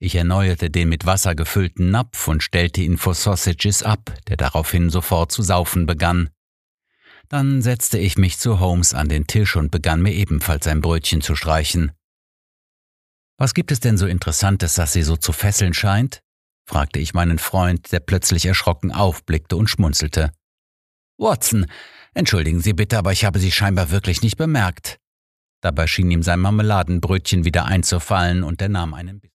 Ich erneuerte den mit Wasser gefüllten Napf und stellte ihn vor Sausages ab, der daraufhin sofort zu saufen begann. Dann setzte ich mich zu Holmes an den Tisch und begann mir ebenfalls ein Brötchen zu streichen. »Was gibt es denn so Interessantes, das Sie so zu fesseln scheint?« fragte ich meinen Freund, der plötzlich erschrocken aufblickte und schmunzelte. »Watson, entschuldigen Sie bitte, aber ich habe Sie scheinbar wirklich nicht bemerkt.« Dabei schien ihm sein Marmeladenbrötchen wieder einzufallen und er nahm einen Biss.